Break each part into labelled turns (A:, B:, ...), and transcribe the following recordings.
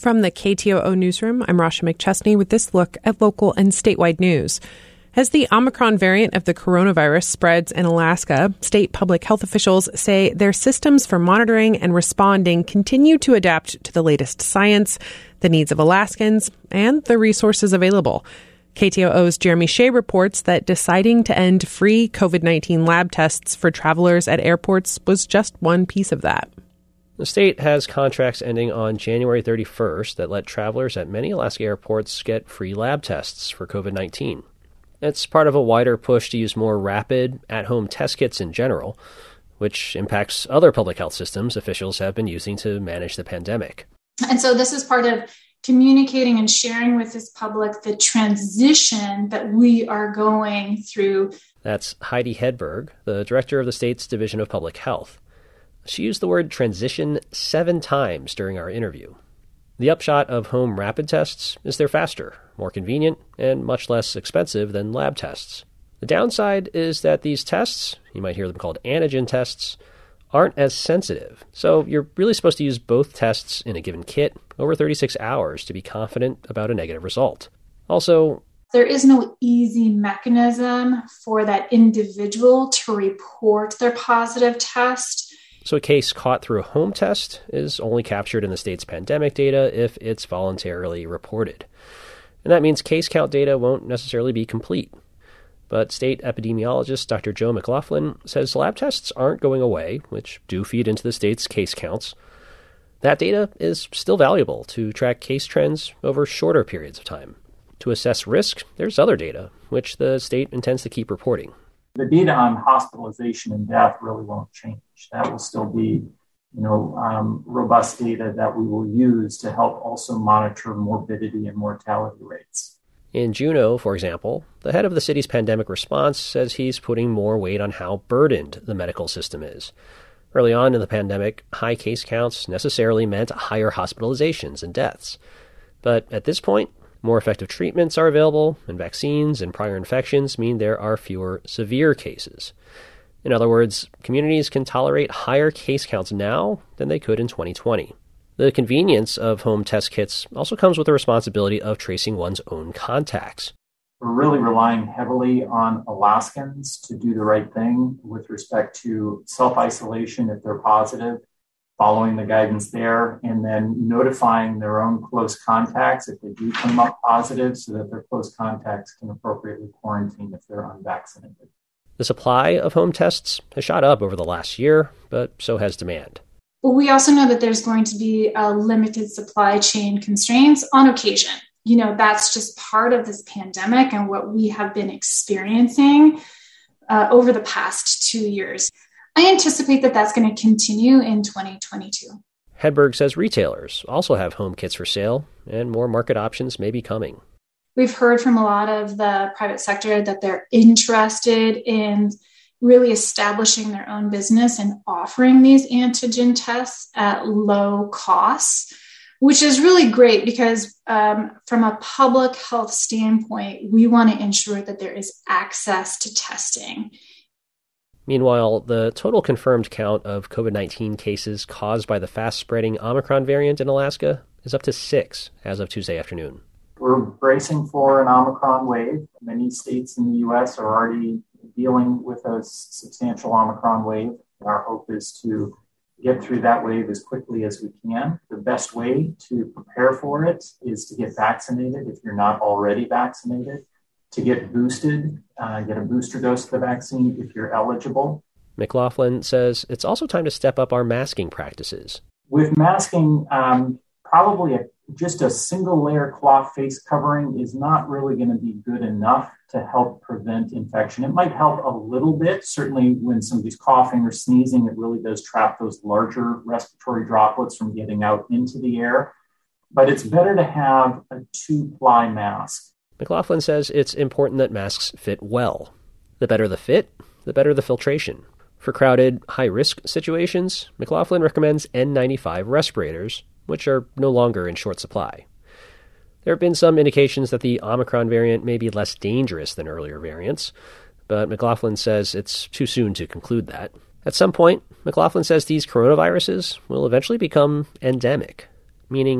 A: From the KTOO Newsroom, I'm Rasha McChesney with this look at local and statewide news. As the Omicron variant of the coronavirus spreads in Alaska, state public health officials say their systems for monitoring and responding continue to adapt to the latest science, the needs of Alaskans, and the resources available. KTOO's Jeremy Shea reports that deciding to end free COVID-19 lab tests for travelers at airports was just one piece of that.
B: The state has contracts ending on January 31st that let travelers at many Alaska airports get free lab tests for COVID-19. It's part of a wider push to use more rapid, at-home test kits in general, which impacts other public health systems officials have been using to manage the pandemic.
C: And so this is part of communicating and sharing with this public the transition that we are going through.
B: That's Heidi Hedberg, the director of the state's Division of Public Health. She used the word transition 7 times during our interview. The upshot of home rapid tests is they're faster, more convenient, and much less expensive than lab tests. The downside is that these tests, you might hear them called antigen tests, aren't as sensitive. So you're really supposed to use both tests in a given kit over 36 hours to be confident about a negative result. Also,
C: there is no easy mechanism for that individual to report their positive test.
B: So a case caught through a home test is only captured in the state's pandemic data if it's voluntarily reported. And that means case count data won't necessarily be complete. But state epidemiologist Dr. Joe McLaughlin says lab tests aren't going away, which do feed into the state's case counts. That data is still valuable to track case trends over shorter periods of time. To assess risk, there's other data, which the state intends to keep reporting.
D: The data on hospitalization and death really won't change. That will still be, robust data that we will use to help also monitor morbidity and mortality rates.
B: In Juneau, for example, the head of the city's pandemic response says he's putting more weight on how burdened the medical system is. Early on in the pandemic, high case counts necessarily meant higher hospitalizations and deaths. But at this point, more effective treatments are available, and vaccines and prior infections mean there are fewer severe cases. In other words, communities can tolerate higher case counts now than they could in 2020. The convenience of home test kits also comes with the responsibility of tracing one's own contacts.
D: We're really relying heavily on Alaskans to do the right thing with respect to self-isolation if they're positive, following the guidance there, and then notifying their own close contacts if they do come up positive so that their close contacts can appropriately quarantine if they're unvaccinated.
B: The supply of home tests has shot up over the last year, but so has demand.
C: Well, we also know that there's going to be limited supply chain constraints on occasion. That's just part of this pandemic and what we have been experiencing over the past 2 years. I anticipate that that's going to continue in 2022.
B: Hedberg says retailers also have home kits for sale, and more market options may be coming.
C: We've heard from a lot of the private sector that they're interested in really establishing their own business and offering these antigen tests at low costs, which is really great because from a public health standpoint, we want to ensure that there is access to testing.
B: Meanwhile, the total confirmed count of COVID-19 cases caused by the fast-spreading Omicron variant in Alaska is up to 6 as of Tuesday afternoon.
D: We're bracing for an Omicron wave. Many states in the U.S. are already dealing with a substantial Omicron wave. Our hope is to get through that wave as quickly as we can. The best way to prepare for it is to get vaccinated if you're not already vaccinated, to get boosted, get a booster dose of the vaccine if you're eligible.
B: McLaughlin says it's also time to step up our masking practices.
D: With masking, probably just a single layer cloth face covering is not really going to be good enough to help prevent infection. It might help a little bit. Certainly when somebody's coughing or sneezing, it really does trap those larger respiratory droplets from getting out into the air. But it's better to have a 2-ply mask.
B: McLaughlin says it's important that masks fit well. The better the fit, the better the filtration. For crowded, high-risk situations, McLaughlin recommends N95 respirators, which are no longer in short supply. There have been some indications that the Omicron variant may be less dangerous than earlier variants, but McLaughlin says it's too soon to conclude that. At some point, McLaughlin says these coronaviruses will eventually become endemic, meaning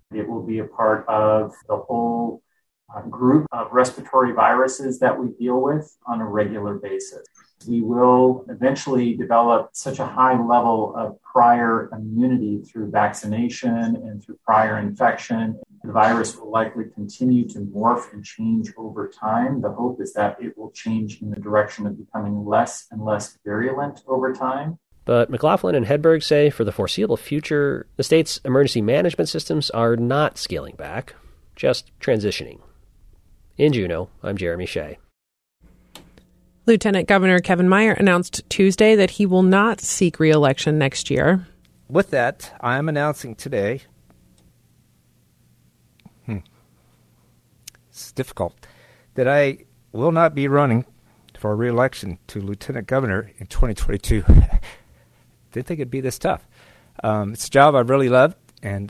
D: It will be a part of the whole group of respiratory viruses that we deal with on a regular basis. We will eventually develop such a high level of prior immunity through vaccination and through prior infection. The virus will likely continue to morph and change over time. The hope is that it will change in the direction of becoming less and less virulent over time.
B: But McLaughlin and Hedberg say for the foreseeable future, the state's emergency management systems are not scaling back, just transitioning. In Juneau, I'm Jeremy Shea.
A: Lieutenant Governor Kevin Meyer announced Tuesday that he will not seek re-election next year.
E: With that, I am announcing today, it's difficult, that I will not be running for re-election to Lieutenant Governor in 2022. Didn't think it'd be this tough. It's a job I really loved, and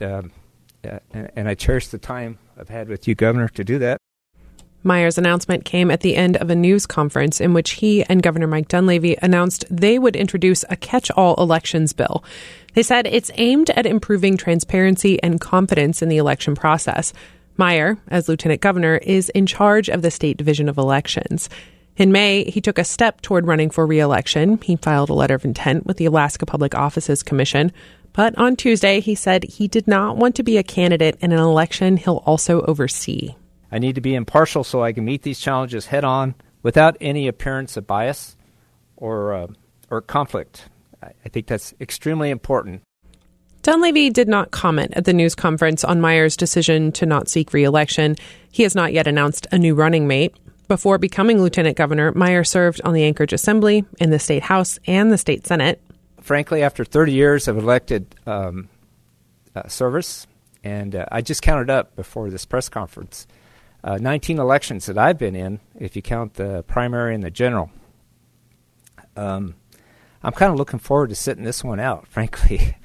E: I cherish the time I've had with you, Governor, to do that.
A: Meyer's announcement came at the end of a news conference in which he and Governor Mike Dunleavy announced they would introduce a catch-all elections bill. They said it's aimed at improving transparency and confidence in the election process. Meyer, as Lieutenant Governor, is in charge of the State Division of Elections. In May, he took a step toward running for re-election. He filed a letter of intent with the Alaska Public Offices Commission. But on Tuesday, he said he did not want to be a candidate in an election he'll also oversee.
E: I need to be impartial so I can meet these challenges head-on without any appearance of bias or conflict. I think that's extremely important.
A: Dunleavy did not comment at the news conference on Meyer's decision to not seek re-election. He has not yet announced a new running mate. Before becoming lieutenant governor, Meyer served on the Anchorage Assembly, in the State House, and the State Senate.
E: Frankly, after 30 years of elected service, and I just counted up before this press conference, 19 elections that I've been in, if you count the primary and the general. I'm kind of looking forward to sitting this one out, frankly.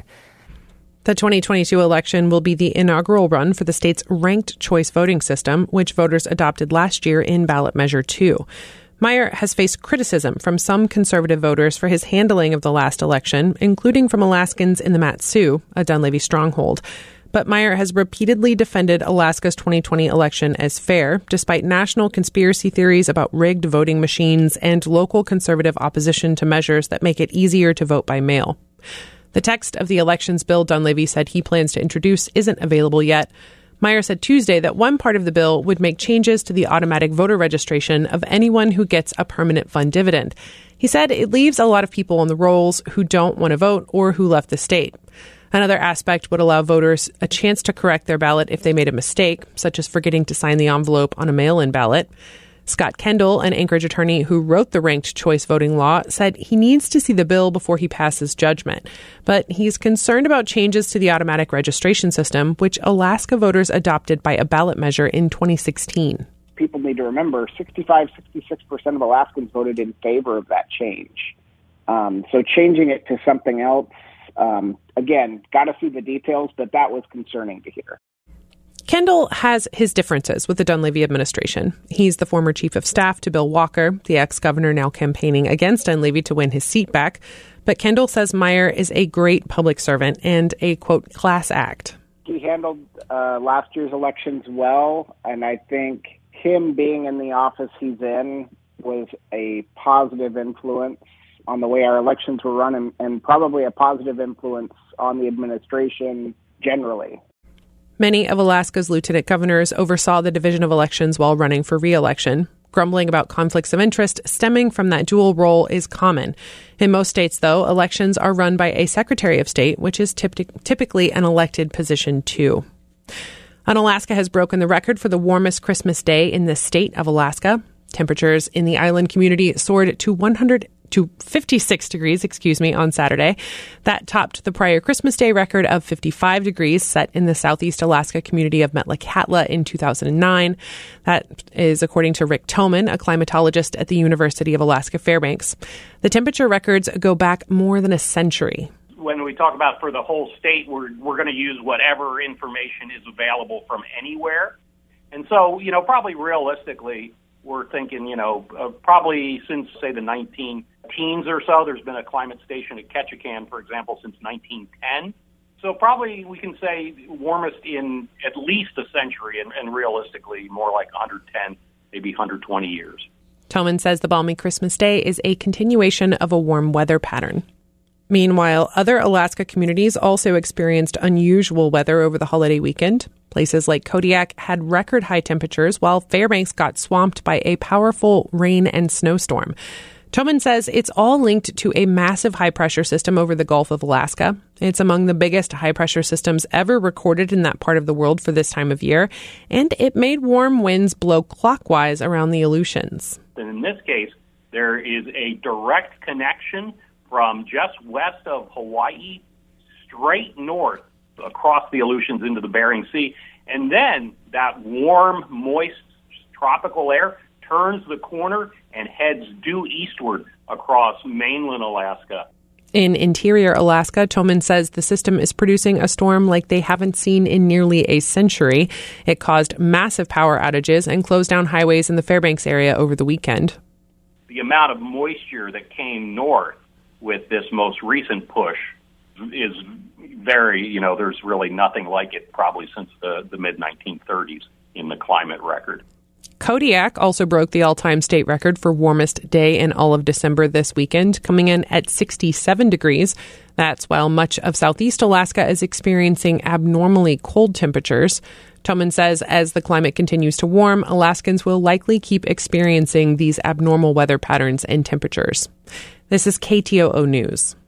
A: The 2022 election will be the inaugural run for the state's ranked choice voting system, which voters adopted last year in ballot measure 2. Meyer has faced criticism from some conservative voters for his handling of the last election, including from Alaskans in the Mat-Su, a Dunleavy stronghold. But Meyer has repeatedly defended Alaska's 2020 election as fair, despite national conspiracy theories about rigged voting machines and local conservative opposition to measures that make it easier to vote by mail. The text of the elections bill Dunleavy said he plans to introduce isn't available yet. Meyer said Tuesday that one part of the bill would make changes to the automatic voter registration of anyone who gets a permanent fund dividend. He said it leaves a lot of people on the rolls who don't want to vote or who left the state. Another aspect would allow voters a chance to correct their ballot if they made a mistake, such as forgetting to sign the envelope on a mail-in ballot. Scott Kendall, an Anchorage attorney who wrote the ranked choice voting law, said he needs to see the bill before he passes judgment. But he's concerned about changes to the automatic registration system, which Alaska voters adopted by a ballot measure in 2016.
F: People need to remember 65-66% of Alaskans voted in favor of that change. So changing it to something else, again, got to see the details, but that was concerning to hear.
A: Kendall has his differences with the Dunleavy administration. He's the former chief of staff to Bill Walker, the ex-governor now campaigning against Dunleavy to win his seat back. But Kendall says Meyer is a great public servant and a, quote, class act.
F: He handled last year's elections well, and I think him being in the office he's in was a positive influence on the way our elections were run and probably a positive influence on the administration generally.
A: Many of Alaska's lieutenant governors oversaw the division of elections while running for re-election. Grumbling about conflicts of interest stemming from that dual role is common. In most states, though, elections are run by a Secretary of State, which is typically an elected position, too. Alaska has broken the record for the warmest Christmas day in the state of Alaska. Temperatures in the island community soared to 56 degrees, on Saturday. That topped the prior Christmas Day record of 55 degrees set in the Southeast Alaska community of Metlakatla in 2009. That is according to Rick Toman, a climatologist at the University of Alaska Fairbanks. The temperature records go back more than a century.
G: When we talk about for the whole state, we're going to use whatever information is available from anywhere. And so, probably realistically, we're thinking, probably since, say, the 19 teens or so, there's been a climate station at Ketchikan, for example, since 1910. So probably we can say warmest in at least a century, and realistically more like 110, maybe 120 years.
A: Thoman says the balmy Christmas day is a continuation of a warm weather pattern. Meanwhile, other Alaska communities also experienced unusual weather over the holiday weekend. Places like Kodiak had record high temperatures, while Fairbanks got swamped by a powerful rain and snowstorm. Thoman says it's all linked to a massive high-pressure system over the Gulf of Alaska. It's among the biggest high-pressure systems ever recorded in that part of the world for this time of year, and it made warm winds blow clockwise around the Aleutians.
G: And in this case, there is a direct connection from just west of Hawaii straight north across the Aleutians into the Bering Sea, and then that warm, moist, tropical air turns the corner and heads due eastward across mainland Alaska.
A: In interior Alaska, Thoman says the system is producing a storm like they haven't seen in nearly a century. It caused massive power outages and closed down highways in the Fairbanks area over the weekend.
G: The amount of moisture that came north with this most recent push is very, there's really nothing like it probably since the mid-1930s in the climate record.
A: Kodiak also broke the all-time state record for warmest day in all of December this weekend, coming in at 67 degrees. That's while much of southeast Alaska is experiencing abnormally cold temperatures. Thoman says as the climate continues to warm, Alaskans will likely keep experiencing these abnormal weather patterns and temperatures. This is KTOO News.